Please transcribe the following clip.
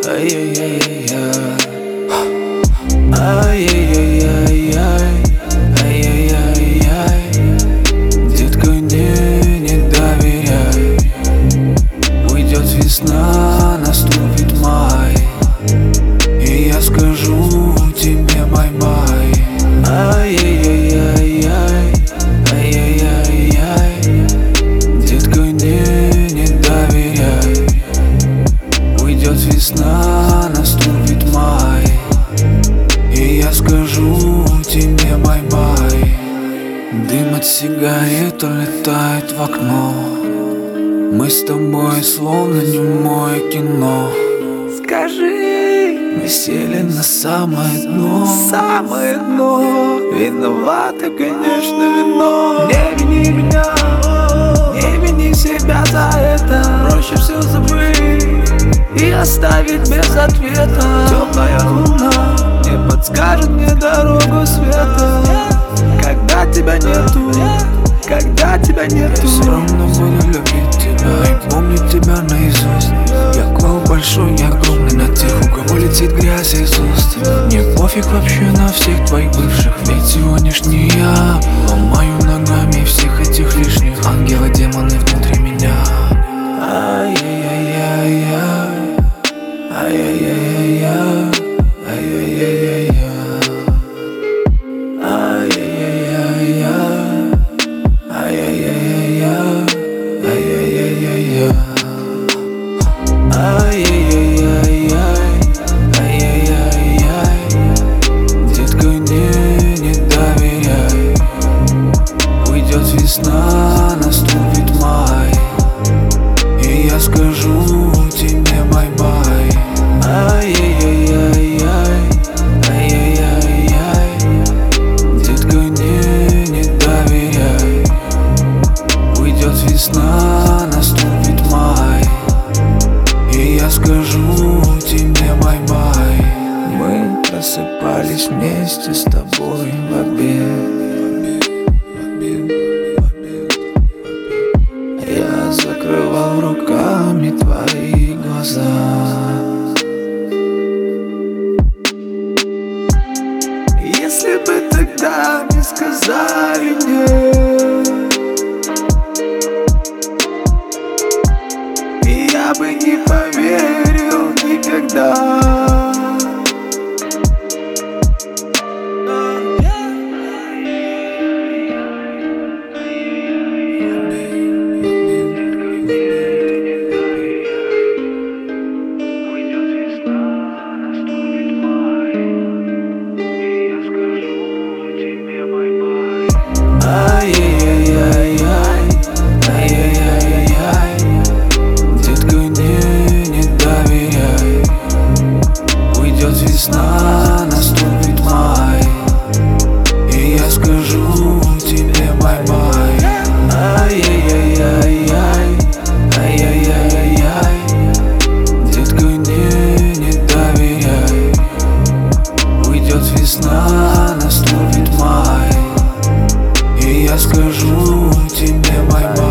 Ай-яй-яй-яй-яй. Ай-яй-яй-яй-яй. Ай-яй-яй-яй. Детка, не доверяй. Уйдет весна, наступит май, и я скажу тебе бай-бай. Ай-яй-яй-яй-яй. Ай-яй-яй-яй. Детка, не доверяй. Уйдет весна, наступит май, и я скажу тебе бай-бай. Дым от сигарет улетает в окно. Мы с тобой словно немое кино. Скажи, мы сели на самое дно. самое дно. Виновато, конечно, вино. Не вини меня, не вини себя за это. Проще все забыть И оставить без ответа. Теплая луна Не подскажет мне дорогу света. Когда тебя нету, когда тебя нету. Я все равно буду любить тебя и помнить тебя наизусть. Я клал большой, я огромный на тех, у кого летит грязь из уст. Мне пофиг вообще на всех твоих бывших, ведь сегодняшний я ломаю ногами всех этих лишних. Ангелы, демоны внутри меня. Ай-яй-яй-яй. Ай-яй-яй-яй. Ай-яй-яй-яй. Ай-яй-яй-яй. Ай-яй-яй-яй. Ай-яй-яй-яй. Ай-яй-яй-яй. Ай-яй-яй-яй. Детка, не доверяй. Уйдет весна, наступит май, и я скажу тебе бай-бай. Ай-яй-яй-яй. Ай-яй-яй-яй. Детка, не доверяй. Уйдет весна, наступит май, и я скажу тебе бай-бай. Мы просыпались вместе с тобой в обед. Я закрывал руками твои глаза. Если бы тогда не сказали нет, я бы не поверил никогда. Ай-яй-яй-яй. Ай-яй-яй-яй. Детка, не доверяй. Уйдет весна, наступит май, и я скажу тебе бай-бай. Ай-яй-яй-яй. Ай-яй-яй-яй. Детка, не доверяй. Уйдет весна, наступит май, и я скажу тебе бай-бай.